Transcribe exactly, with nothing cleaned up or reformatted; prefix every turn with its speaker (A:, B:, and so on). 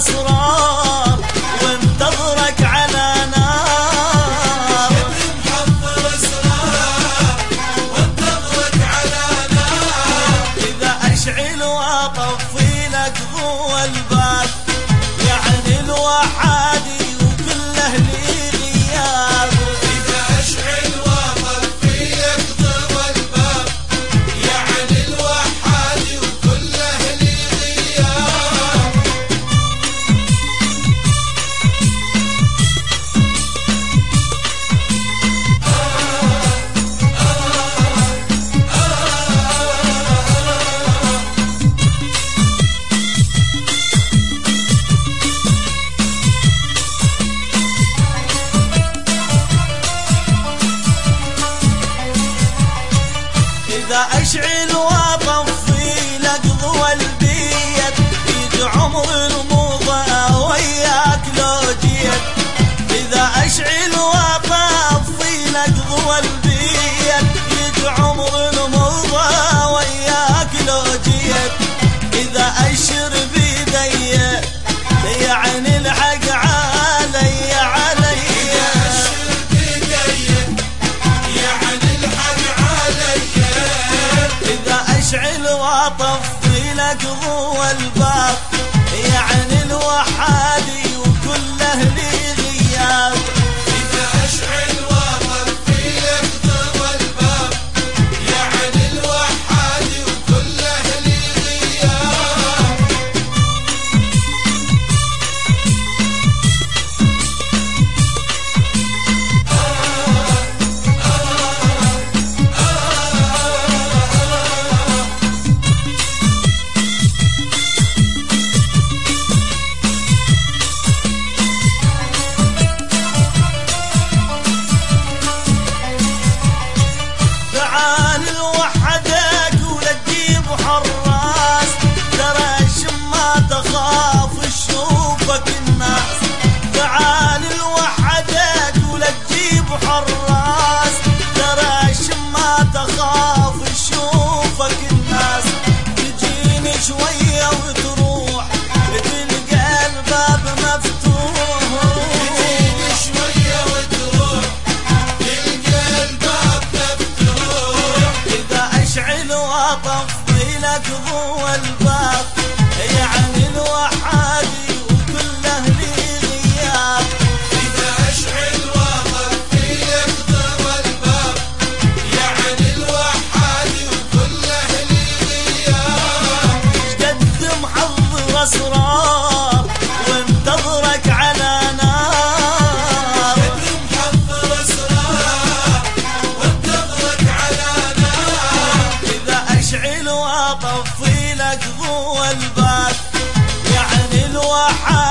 A: اسرار وانتظرك على نار.
B: محضر اسرار وانتظرك على نار.
A: اذا اشعل واطفي لك ضوء الباب يعني الوحادي وكله لي غياب.
B: اذا اشعل واطفي لك ضوء الباب يعني الوحادي وكله لي غياب.
A: إذا أشعل وأطفي لك ضوء البيت يد عمر الموضة وياك لو جيت. إذا أشعل وأطفي لك ضوء البيت يد عمر الموضة وياك لو جيت. إذا أشر بيدي يعني الحق علي علي. اشعل واطفي لك ضوء الباب يعني الوحادي وكله لي غياب.
B: اذا اشعل واطفي لك ضوء الباب يعني الوحادي وكله لي غياب.
A: تعال لوحدك ولا تجيب حراس ترى ما تخاف تشوفك الناس. تعال لوحدك ولا تجيب حراس ترى ما تخاف تشوفك الناس. تجيني شوية وتروح تلقى الباب مفتوح.
B: تجيني شوية وتروح تلقى الباب مفتوح.
A: إذا أشعل وأطفي لك ضوء الباب يعني الوحادي وكله لي غياب.
B: إذا أشعل واطفي لك ضوء الباب يعني الوحادي وكله لي غياب.
A: قد محضر أسرار وانتظرك على نار.
B: محضر اسرار وانتظرك على نار.
A: إذا أشعل وأطفي لك ضوء الباب يعني الوحادي